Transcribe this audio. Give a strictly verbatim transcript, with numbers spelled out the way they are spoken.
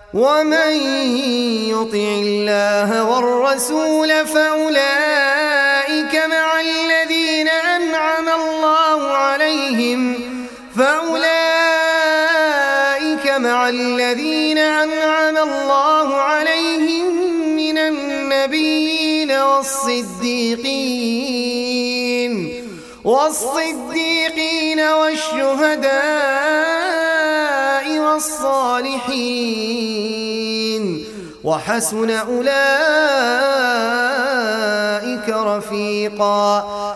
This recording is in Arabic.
ومن يطع الله والرسول فأولئك مع الذين أنعم الله عليهم فأولئك مع الذين أنعم الله عليهم من النبيين والصديقين والصديقين والشهداء والصالحين وحسن أولئك رفيقا.